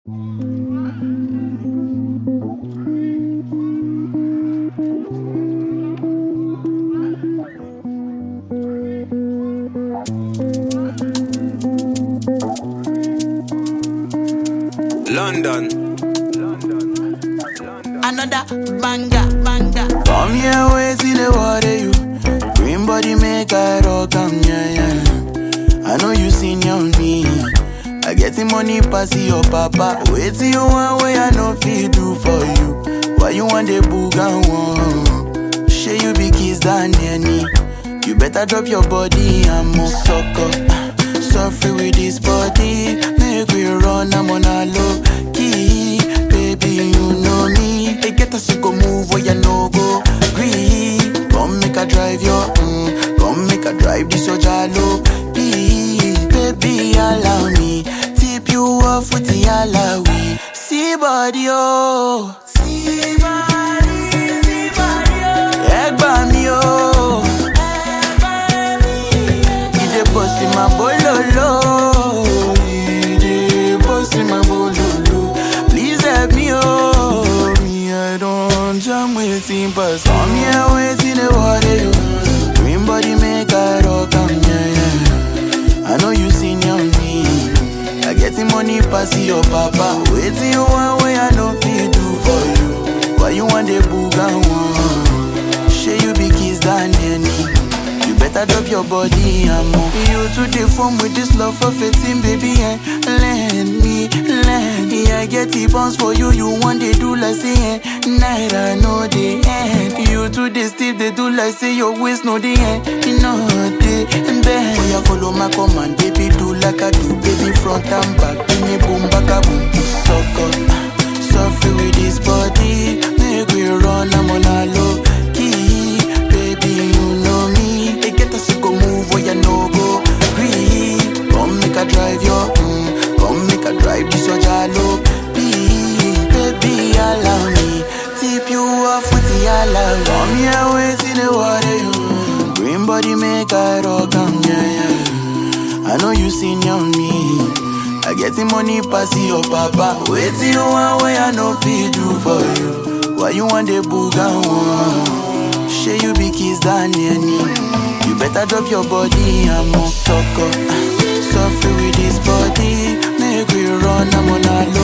London. Another banger. Come here, wait till the water you. Green body make I rock, yeah. I know you seen on me. I get the money pass your papa. Wait till you want way I no feel do for you. Why you want the boogan one? Share you be kiss down any. You better drop your body and move sucker. Suffer with this body. Make we run, I'm on a low key. Baby, you know me. They get us to go move where you no go. Green. Come make a drive your come make a drive this your jalo. Please, baby, allow me. Tip you off with the alawi. See body, oh. See body, oh. Egg by me, oh. Ide bossy my bololo. Ide bossy my bololo. Please help me, oh. Me, I don't jam waiting, but come here waiting the water, you. Green body make I rock, yeah. I know you seen on me. I get the money pass your papa. Wait till you want way I no feel do for you. Why you want the boogan one? Share you be kiss down any. You better drop your body and move. You to the phone with this love for 15, baby, and lend me. I get the bounce for you, you want they do like say, night I know the end. You to the steep, they do like say your waist know the end. You know the bend. Oh, you follow my command, baby, do like I do, baby, front and back. Give me boom, back a boom, sucker. Suffer with this body, make we run, I'm on a low key. Baby, you know me. They get us to go move where you no go. Green, come make a drive your come make a drive this your jalo. Please, baby, allow me. Tip you off with the alawi. Come here, wait in the water, you. Green body make I rock, yeah. I know you seen on me. I get the money pass your papa. Wait till you want way I no feel do for you. Why you want the boogan one? Share you be kiss down any. You better drop your body and move sucker. Suffer with this body. Make we run, I'm on a low